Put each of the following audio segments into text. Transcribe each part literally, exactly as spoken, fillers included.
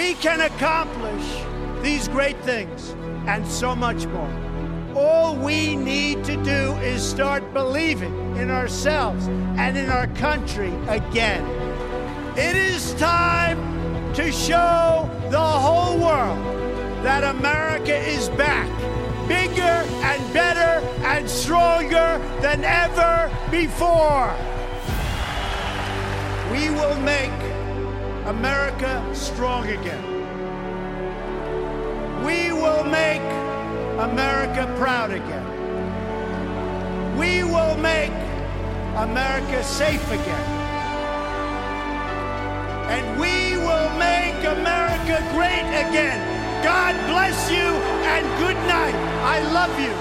We can accomplish these great things and so much more. All we need to do is start believing in ourselves and in our country again. It is time to show the whole world that America is back, bigger and better and stronger than ever before. We will make America strong again. We will make America proud again. We will make America safe again. And we will make America great again. God bless you and good night. I love you.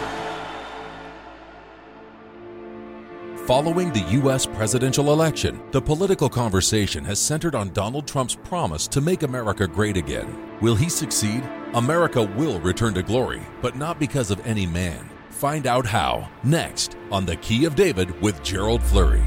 Following the U S presidential election, the political conversation has centered on Donald Trump's promise to make America great again. Will he succeed? America will return to glory, but not because of any man. Find out how, next on The Key of David with Gerald Flurry.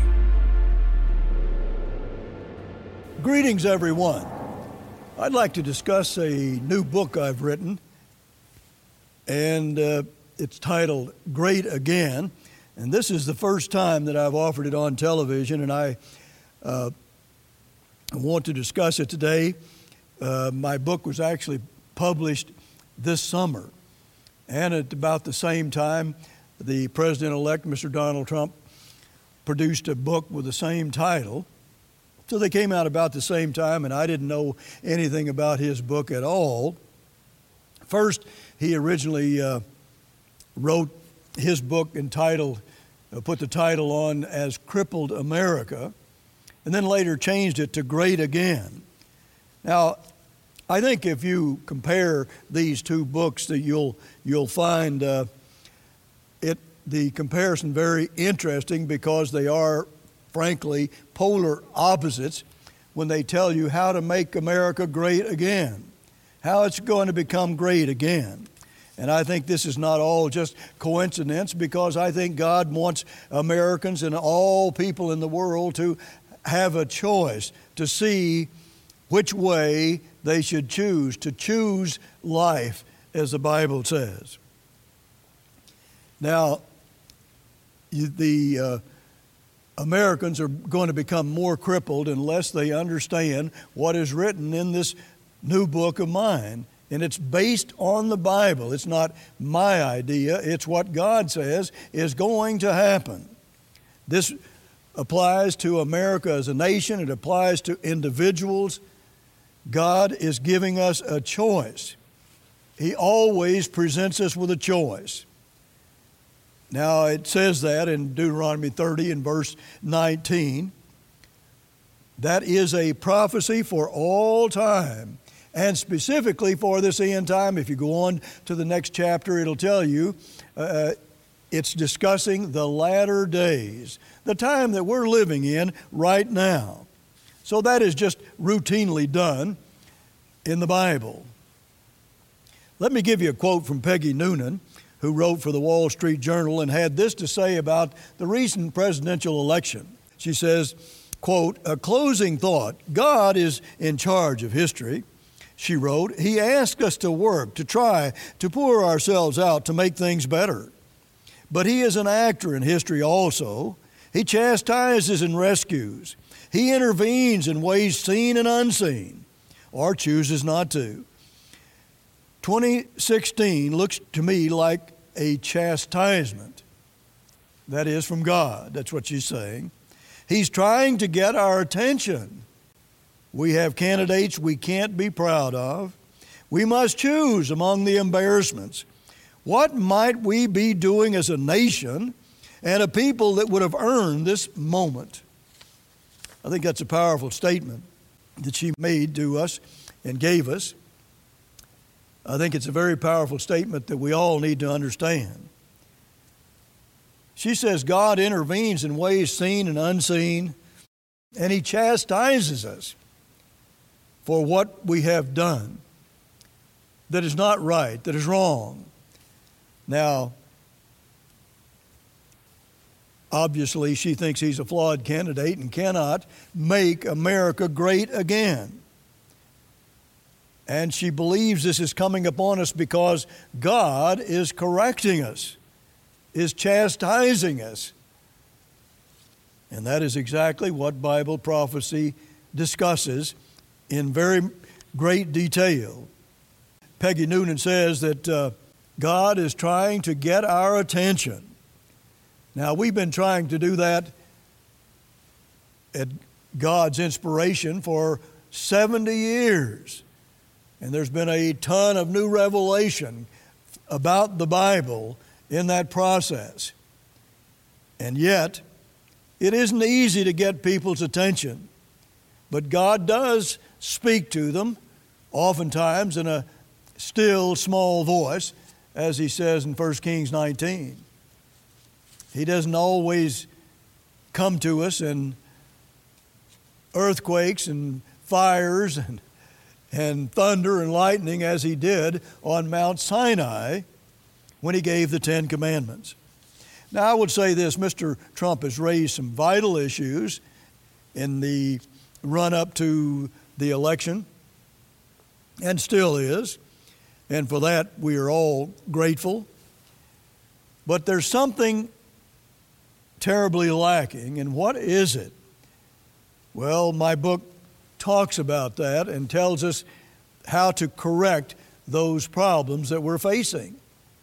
Greetings, everyone. I'd like to discuss a new book I've written, and uh, it's titled Great Again. And this is the first time that I've offered it on television, and I uh, want to discuss it today. Uh, my book was actually published this summer, and at about the same time, the President-elect, Mister Donald Trump, produced a book with the same title. So they came out about the same time, and I didn't know anything about his book at all. First, he originally uh, wrote his book entitled, uh, put the title on as Crippled America, and then later changed it to Great Again. Now, I think if you compare these two books, that you'll you'll find uh, it the comparison very interesting, because they are, frankly, polar opposites when they tell you how to make America great again, how it's going to become great again. And I think this is not all just coincidence, because I think God wants Americans and all people in the world to have a choice to see which way they should choose, to choose life, as the Bible says. Now, you, the uh, Americans are going to become more crippled unless they understand what is written in this new book of mine. And it's based on the Bible. It's not my idea. It's what God says is going to happen. This applies to America as a nation. It applies to individuals. God is giving us a choice. He always presents us with a choice. Now, it says that in Deuteronomy thirty and verse nineteen. That is a prophecy for all time, and specifically for this end time. If you go on to the next chapter, it'll tell you uh, it's discussing the latter days, the time that we're living in right now. So that is just routinely done in the Bible. Let me give you a quote from Peggy Noonan, who wrote for the Wall Street Journal and had this to say about the recent presidential election. She says, quote, "A closing thought, God is in charge of history." She wrote, "He asks us to work, to try, to pour ourselves out to make things better. But He is an actor in history also. He chastises and rescues. He intervenes in ways seen and unseen, or chooses not to. twenty sixteen looks to me like a chastisement. That is from God." That's what she's saying. He's trying to get our attention. We have candidates we can't be proud of. We must choose among the embarrassments. What might we be doing as a nation and a people that would have earned this moment? I think that's a powerful statement that she made to us and gave us. I think it's a very powerful statement that we all need to understand. She says God intervenes in ways seen and unseen, and He chastises us for what we have done that is not right, that is wrong. Now, obviously, she thinks he's a flawed candidate and cannot make America great again. And she believes this is coming upon us because God is correcting us, is chastising us. And that is exactly what Bible prophecy discusses in very great detail. Peggy Noonan says that uh, God is trying to get our attention. Now, we've been trying to do that at God's inspiration for seventy years. And there's been a ton of new revelation about the Bible in that process. And yet, it isn't easy to get people's attention. But God does speak to them, oftentimes in a still small voice, as He says in First Kings nineteen. He doesn't always come to us in earthquakes and fires and, and thunder and lightning as He did on Mount Sinai when He gave the Ten Commandments. Now, I would say this, Mister Trump has raised some vital issues in the run-up to the election, and still is, and for that we are all grateful. But there's something terribly lacking, and what is it? Well, my book talks about that and tells us how to correct those problems that we're facing.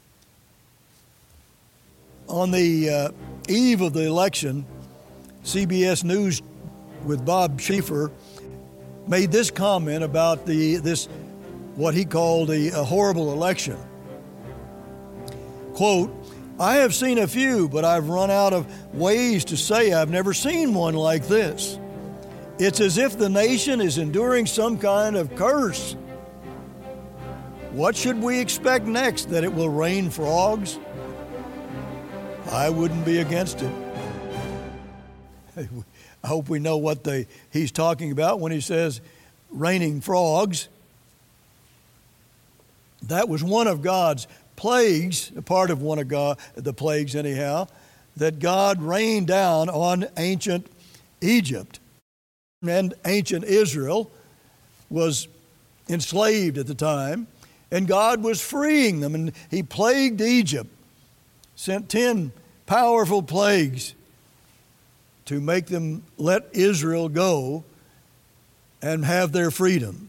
On the uh, eve of the election, C B S News with Bob Schieffer made this comment about the this what he called a, a horrible election. Quote, "I have seen a few, but I've run out of ways to say I've never seen one like this. It's as if the nation is enduring some kind of curse. What should we expect next? That it will rain frogs? I wouldn't be against it." I hope we know what the, he's talking about when he says raining frogs. That was one of God's plagues, a part of one of God, the plagues anyhow, that God rained down on ancient Egypt. And ancient Israel was enslaved at the time, and God was freeing them, and He plagued Egypt, sent ten powerful plagues to make them let Israel go and have their freedom.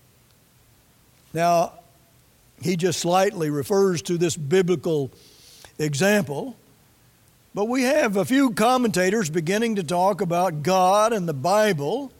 Now, he just slightly refers to this biblical example, but we have a few commentators beginning to talk about God and the Bible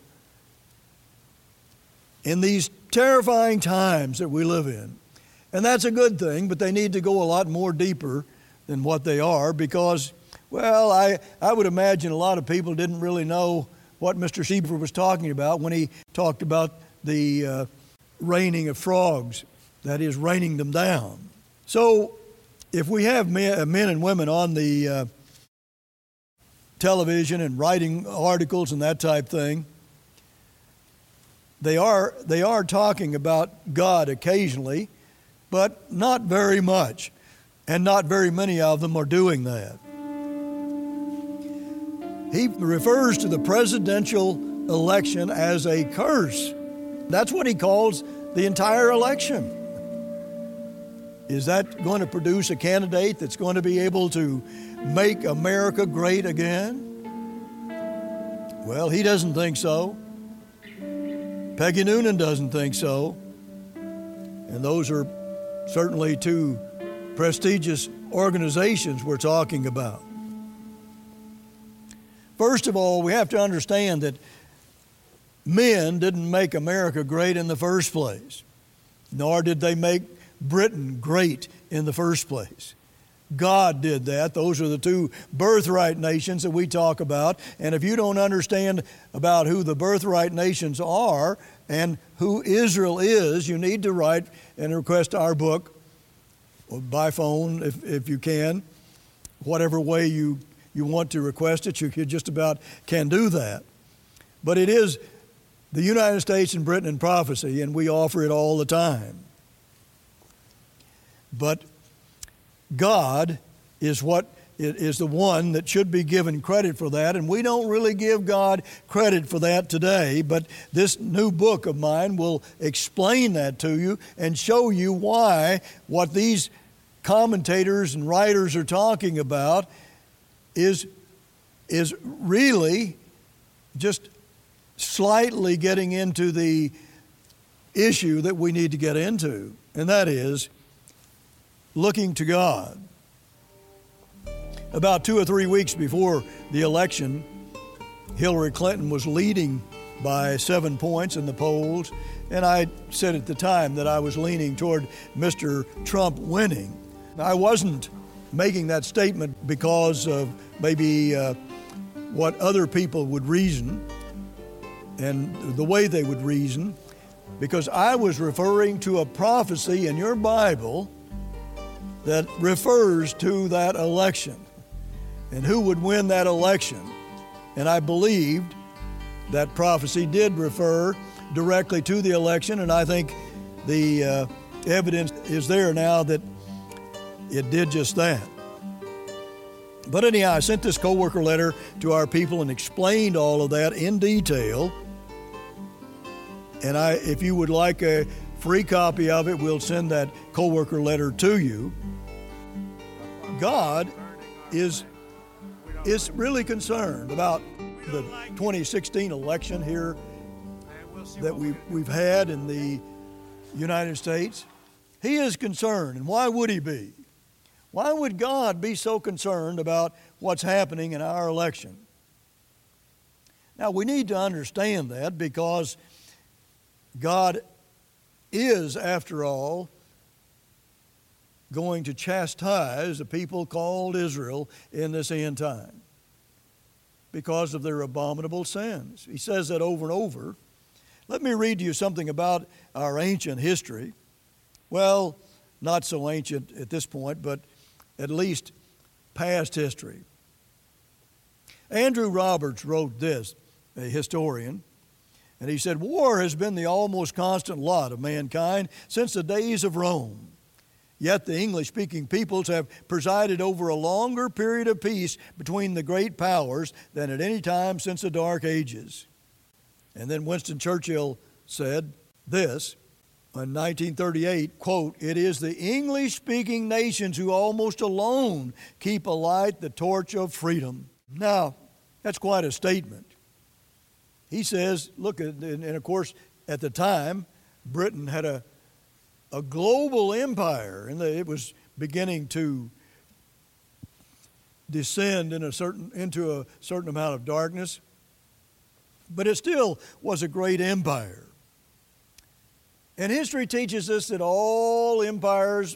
in these terrifying times that we live in. And that's a good thing, but they need to go a lot more deeper than what they are because, well, I, I would imagine a lot of people didn't really know what Mister Schieffer was talking about when he talked about the uh, raining of frogs, that is, raining them down. So if we have men, men and women on the uh, television and writing articles and that type thing, they are, they are talking about God occasionally, but not very much. And not very many of them are doing that. He refers to the presidential election as a curse. That's what he calls the entire election. Is that going to produce a candidate that's going to be able to make America great again? Well, he doesn't think so. Peggy Noonan doesn't think so. And those are certainly two prestigious organizations we're talking about. First of all, we have to understand that men didn't make America great in the first place, nor did they make Britain great in the first place. God did that. Those are the two birthright nations that we talk about. And if you don't understand about who the birthright nations are and who Israel is, you need to write and request our book by phone if, if you can. Whatever way you, you want to request it, you just about can do that. But it is the United States and Britain in prophecy, and we offer it all the time. But God is what is the one that should be given credit for that, and we don't really give God credit for that today, but this new book of mine will explain that to you and show you why what these commentators and writers are talking about is, is really just slightly getting into the issue that we need to get into, and that is looking to God. About two or three weeks before the election, Hillary Clinton was leading by seven points in the polls, and I said at the time that I was leaning toward Mister Trump winning. I wasn't making that statement because of maybe uh, what other people would reason and the way they would reason, because I was referring to a prophecy in your Bible that refers to that election and who would win that election. And I believed that prophecy did refer directly to the election, and I think the uh, evidence is there now that it did just that. But anyhow, I sent this co-worker letter to our people and explained all of that in detail. And I, if you would like a free copy of it, we'll send that co-worker letter to you. God is is really concerned about the twenty sixteen election here that we, we've had in the United States. He is concerned, and why would he be? Why would God be so concerned about what's happening in our election? Now, we need to understand that because God is, after all, going to chastise the people called Israel in this end time because of their abominable sins. He says that over and over. Let me read to you something about our ancient history. Well, not so ancient at this point, but at least past history. Andrew Roberts wrote this, a historian, and he said, "War has been the almost constant lot of mankind since the days of Rome. Yet the English-speaking peoples have presided over a longer period of peace between the great powers than at any time since the Dark Ages." And then Winston Churchill said this in nineteen thirty-eight, quote, "It is the English-speaking nations who almost alone keep alight the torch of freedom." Now, that's quite a statement. He says, look, and, and of course, at the time, Britain had a a global empire, and it was beginning to descend in a certain, into a certain amount of darkness, but it still was a great empire. And history teaches us that all empires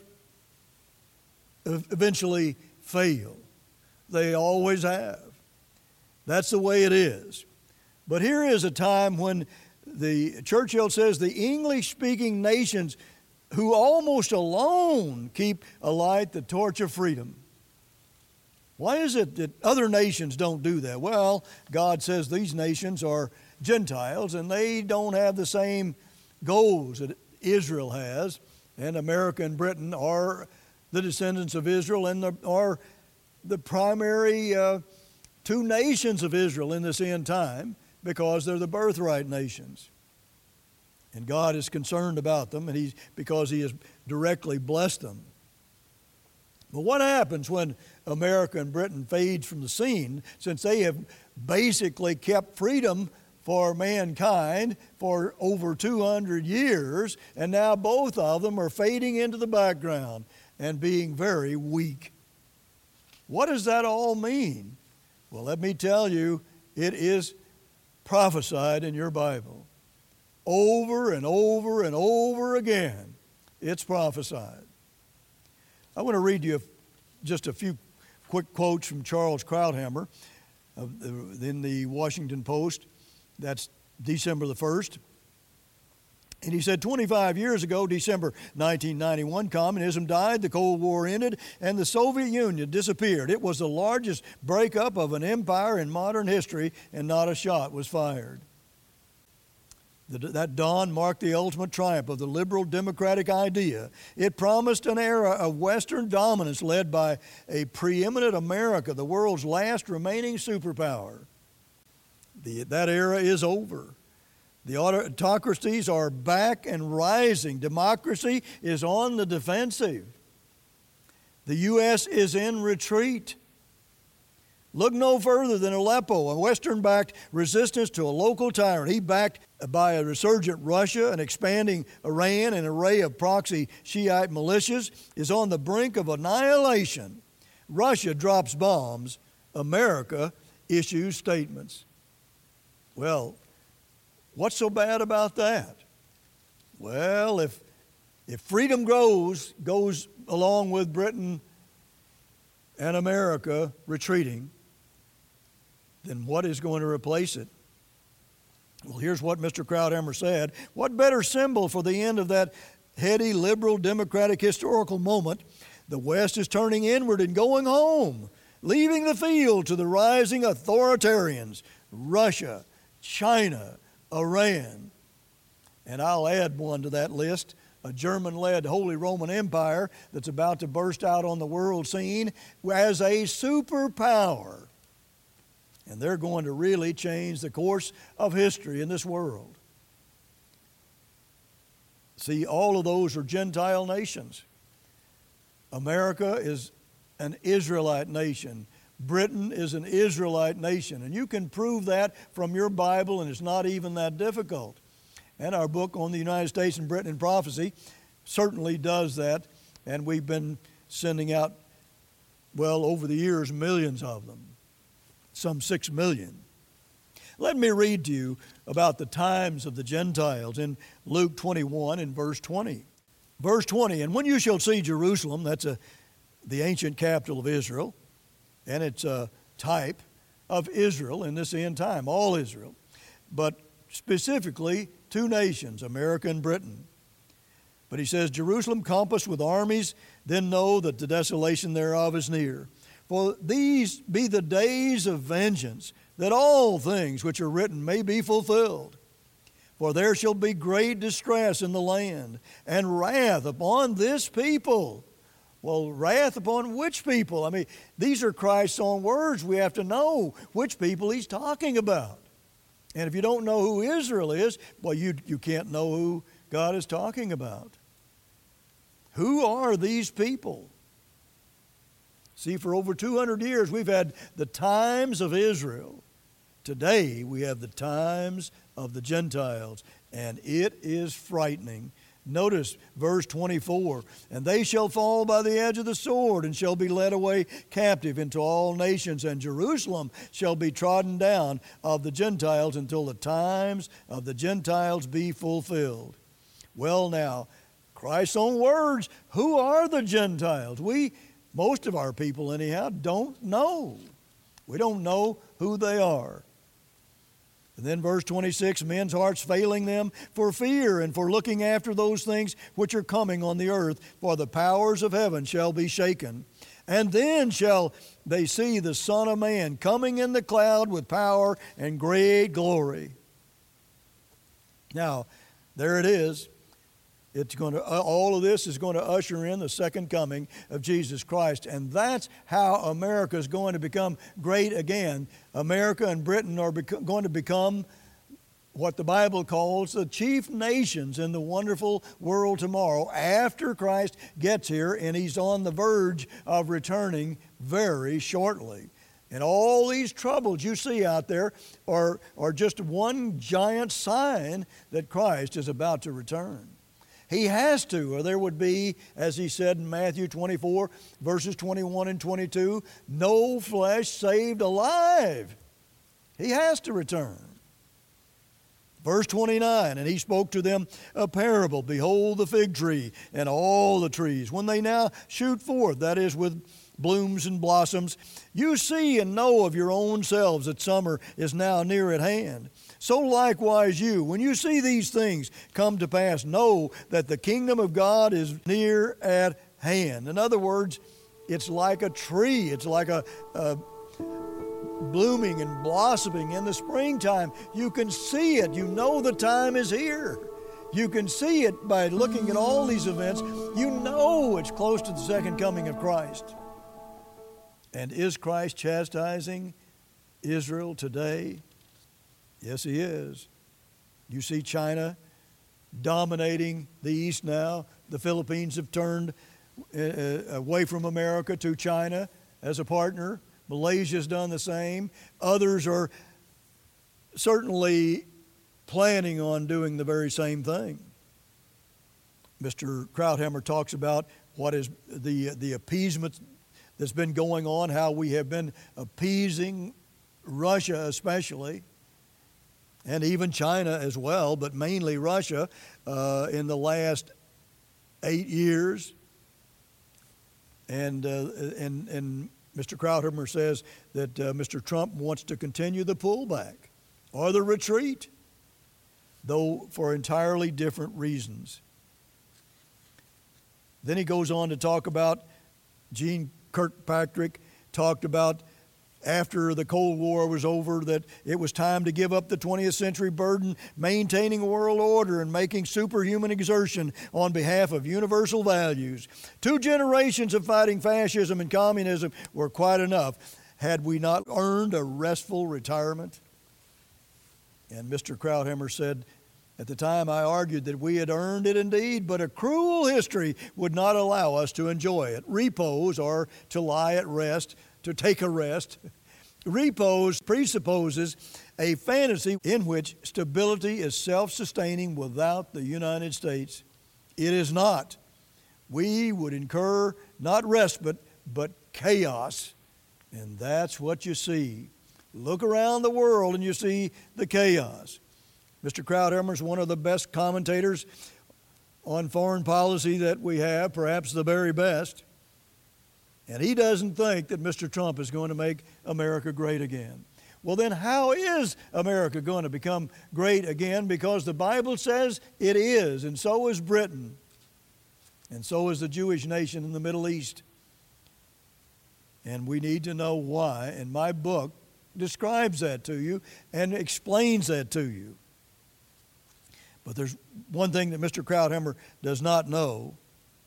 eventually fail. They always have. That's the way it is. But here is a time when the Churchill says the English-speaking nations who almost alone keep alight the torch of freedom. Why is it that other nations don't do that? Well, God says these nations are Gentiles and they don't have the same goals that Israel has, and America and Britain are the descendants of Israel and the, are the primary uh, two nations of Israel in this end time because they're the birthright nations. And God is concerned about them, and he's, because He has directly blessed them. But what happens when America and Britain fades from the scene, since they have basically kept freedom for mankind for over two hundred years, and now both of them are fading into the background and being very weak? What does that all mean? Well, let me tell you, it is prophesied in your Bible. Over and over and over again, it's prophesied. I want to read you just a few quick quotes from Charles Krauthammer in the Washington Post. That's December the first. And he said, twenty-five years ago, December nineteen ninety-one, communism died, the Cold War ended, and the Soviet Union disappeared. It was the largest breakup of an empire in modern history, and not a shot was fired. That dawn marked the ultimate triumph of the liberal democratic idea. It promised an era of Western dominance led by a preeminent America, the world's last remaining superpower. The, that era is over. The autocracies are back and rising. Democracy is on the defensive. The U S is in retreat. Look no further than Aleppo, a Western-backed resistance to a local tyrant. He backed by a resurgent Russia, an expanding Iran, an array of proxy Shiite militias, is on the brink of annihilation. Russia drops bombs. America issues statements. Well, what's so bad about that? Well, if if freedom grows, goes along with Britain and America retreating, then what is going to replace it? Well, here's what Mister Krauthammer said. What better symbol for the end of that heady, liberal, democratic historical moment? The West is turning inward and going home, leaving the field to the rising authoritarians, Russia, China, Iran. And I'll add one to that list, a German-led Holy Roman Empire that's about to burst out on the world scene as a superpower. And they're going to really change the course of history in this world. See, all of those are Gentile nations. America is an Israelite nation. Britain is an Israelite nation. And you can prove that from your Bible, and it's not even that difficult. And our book on the United States and Britain in Prophecy certainly does that. And we've been sending out, well, over the years, millions of them. Some six million. Let me read to you about the times of the Gentiles in Luke twenty-one and verse twenty. Verse twenty, and when you shall see Jerusalem, that's a, the ancient capital of Israel, and it's a type of Israel in this end time, all Israel, but specifically two nations, America and Britain. But he says, Jerusalem compassed with armies, then know that the desolation thereof is near. For these be the days of vengeance, that all things which are written may be fulfilled. For there shall be great distress in the land, and wrath upon this people. Well, wrath upon which people? I mean, these are Christ's own words. We have to know which people he's talking about. And if you don't know who Israel is, well, you, you can't know who God is talking about. Who are these people? See, for over two hundred years, we've had the times of Israel. Today, we have the times of the Gentiles, and it is frightening. Notice verse twenty-four, and they shall fall by the edge of the sword, and shall be led away captive into all nations, and Jerusalem shall be trodden down of the Gentiles until the times of the Gentiles be fulfilled. Well, now, Christ's own words, who are the Gentiles? We Most of our people, anyhow, don't know. We don't know who they are. And then verse twenty-six, men's hearts failing them for fear and for looking after those things which are coming on the earth, for the powers of heaven shall be shaken. And then shall they see the Son of Man coming in the cloud with power and great glory. Now, there it is. It's going to, all of this is going to usher in the second coming of Jesus Christ. And that's how America is going to become great again. America and Britain are bec- going to become what the Bible calls the chief nations in the wonderful world tomorrow after Christ gets here, and he's on the verge of returning very shortly. And all these troubles you see out there are, are just one giant sign that Christ is about to return. He has to, or there would be, as he said in Matthew twenty-four, verses twenty-one and twenty-two, no flesh saved alive. He has to return. Verse twenty-nine, and he spoke to them a parable. Behold the fig tree and all the trees. When they now shoot forth, that is with blooms and blossoms, you see and know of your own selves that summer is now near at hand. So likewise you, when you see these things come to pass, know that the kingdom of God is near at hand. In other words, it's like a tree. It's like a, a blooming and blossoming in the springtime. You can see it. You know the time is here. You can see it by looking at all these events. You know it's close to the second coming of Christ. And is Christ chastising Israel today? Yes, He is. You see China dominating the East now. The Philippines have turned uh, away from America to China as a partner. Malaysia's done the same. Others are certainly planning on doing the very same thing. Mister Krauthammer talks about what is the, the appeasement that's been going on, how we have been appeasing Russia especially, and even China as well, but mainly Russia uh, in the last eight years. And, uh, and, and Mister Krauthammer says that uh, Mister Trump wants to continue the pullback or the retreat, though for entirely different reasons. Then he goes on to talk about, Gene Kirkpatrick talked about after the Cold War was over that it was time to give up the twentieth century burden, maintaining world order and making superhuman exertion on behalf of universal values. Two generations of fighting fascism and communism were quite enough. Had we not earned a restful retirement? And Mister Krauthammer said, at the time I argued that we had earned it indeed, but a cruel history would not allow us to enjoy it. Repose, or to lie at rest, to take a rest. Repose presupposes a fantasy in which stability is self-sustaining without the United States. It is not. We would incur not respite, but chaos. And that's what you see. Look around the world and you see the chaos. Mister Krauthammer is one of the best commentators on foreign policy that we have, perhaps the very best. And he doesn't think that Mister Trump is going to make America great again. Well, then how is America going to become great again? Because the Bible says it is, and so is Britain, and so is the Jewish nation in the Middle East. And we need to know why, and my book describes that to you and explains that to you. But there's one thing that Mister Krauthammer does not know,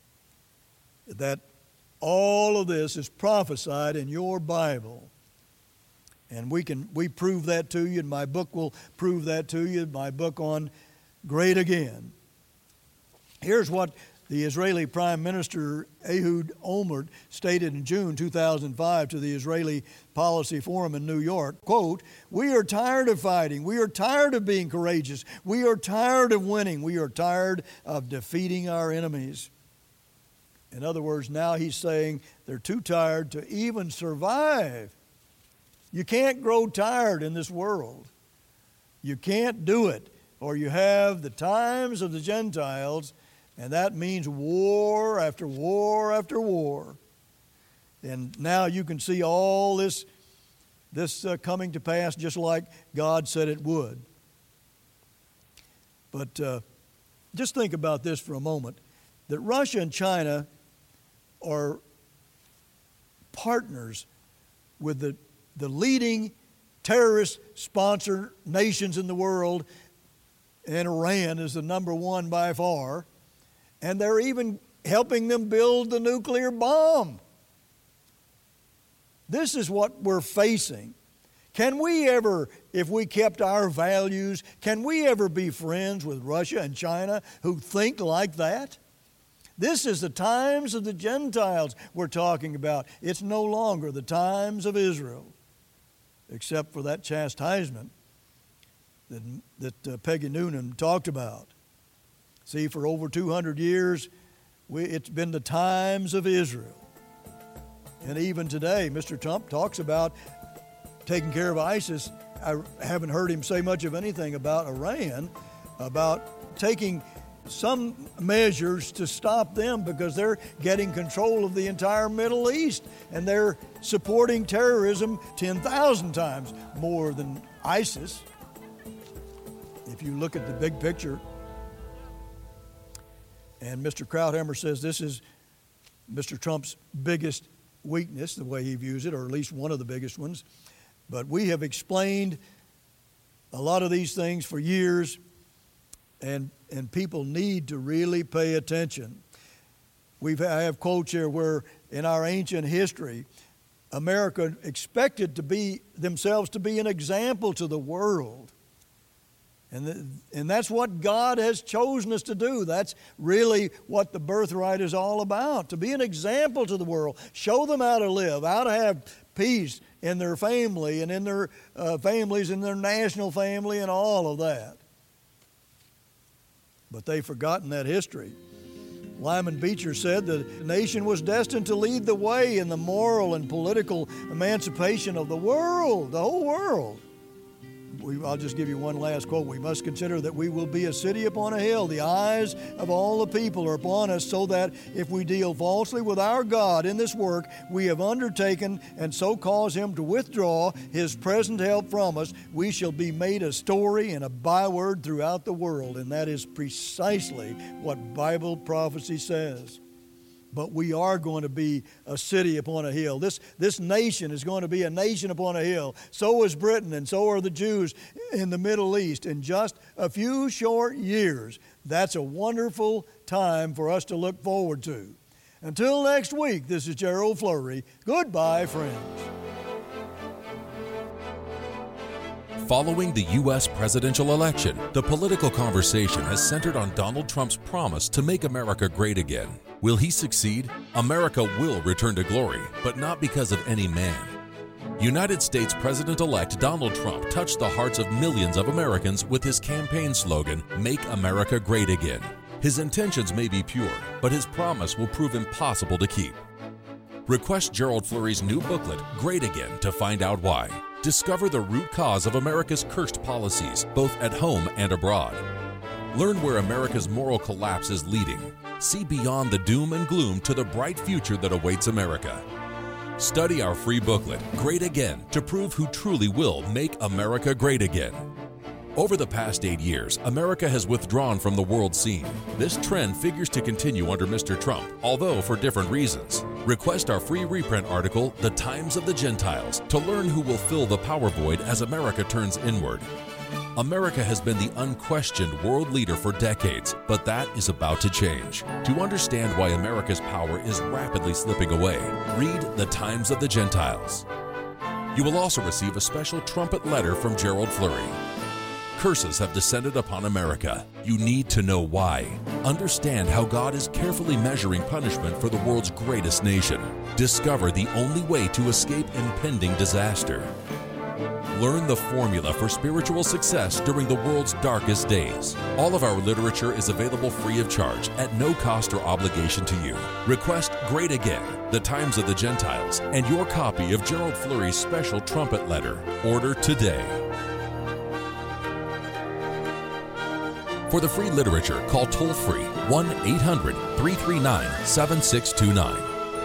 that all of this is prophesied in your Bible. And we can we prove that to you, and my book will prove that to you, my book on Great Again. Here's what the Israeli Prime Minister Ehud Olmert stated in June two thousand five to the Israeli Policy Forum in New York, quote, "We are tired of fighting. We are tired of being courageous. We are tired of winning. We are tired of defeating our enemies." In other words, now he's saying they're too tired to even survive. You can't grow tired in this world. You can't do it. Or you have the times of the Gentiles, and that means war after war after war. And now you can see all this, this uh, coming to pass just like God said it would. But uh, just think about this for a moment, that Russia and China are partners with the, the leading terrorist sponsor nations in the world, and Iran is the number one by far, and they're even helping them build the nuclear bomb. This is what we're facing. Can we ever, if we kept our values, can we ever be friends with Russia and China who think like that? This is the times of the Gentiles we're talking about. It's no longer the times of Israel, except for that chastisement that, that uh, Peggy Noonan talked about. See, for over two hundred years, we, it's been the times of Israel. And even today, Mister Trump talks about taking care of ISIS. I haven't heard him say much of anything about Iran, about taking some measures to stop them, because they're getting control of the entire Middle East, and they're supporting terrorism ten thousand times more than ISIS, if you look at the big picture. And Mister Krauthammer says this is Mister Trump's biggest weakness, the way he views it, or at least one of the biggest ones. But we have explained a lot of these things for years, and and people need to really pay attention. We've, I have quotes here where in our ancient history, America expected to be themselves to be an example to the world. And, the, and that's what God has chosen us to do. That's really what the birthright is all about, to be an example to the world. Show them how to live, how to have peace in their family and in their uh, families, in their national family and all of that. But they've forgotten that history. Lyman Beecher said the nation was destined to lead the way in the moral and political emancipation of the world, the whole world. We, I'll just give you one last quote. We must consider that we will be a city upon a hill. The eyes of all the people are upon us, so that if we deal falsely with our God in this work we have undertaken, and so cause him to withdraw his present help from us, we shall be made a story and a byword throughout the world. And that is precisely what Bible prophecy says. But we are going to be a city upon a hill. This, this nation is going to be a nation upon a hill. So is Britain, and so are the Jews in the Middle East. In just a few short years, that's a wonderful time for us to look forward to. Until next week, this is Gerald Flurry. Goodbye, friends. Following the U S presidential election, the political conversation has centered on Donald Trump's promise to make America great again. Will he succeed? America will return to glory, but not because of any man. United States President-elect Donald Trump touched the hearts of millions of Americans with his campaign slogan, "Make America Great Again." His intentions may be pure, but his promise will prove impossible to keep. Request Gerald Flurry's new booklet, Great Again, to find out why. Discover the root cause of America's cursed policies, both at home and abroad. Learn where America's moral collapse is leading. See beyond the doom and gloom to the bright future that awaits America. Study our free booklet, Great Again, to prove who truly will make America great again. Over the past eight years, America has withdrawn from the world scene. This trend figures to continue under Mister Trump, although for different reasons. Request our free reprint article, The Times of the Gentiles, to learn who will fill the power void as America turns inward. America has been the unquestioned world leader for decades, but that is about to change. To understand why America's power is rapidly slipping away, read The Times of the Gentiles. You will also receive a special trumpet letter from Gerald Flurry. Curses have descended upon America. You need to know why. Understand how God is carefully measuring punishment for the world's greatest nation. Discover the only way to escape impending disaster. Learn the formula for spiritual success during the world's darkest days. All of our literature is available free of charge at no cost or obligation to you. Request Great Again, The Times of the Gentiles, and your copy of Gerald Flurry's special trumpet letter. Order today. For the free literature, call toll-free one eight hundred, three three nine, seven six two nine.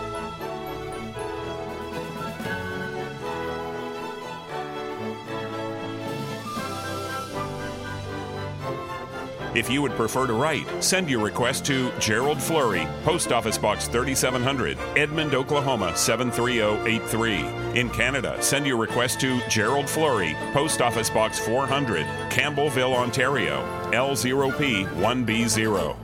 If you would prefer to write, send your request to Gerald Flurry, Post Office Box thirty-seven hundred, Edmond, Oklahoma seven three zero eight three. In Canada, send your request to Gerald Flurry, Post Office Box four hundred, Campbellville, Ontario, L zero P one B zero.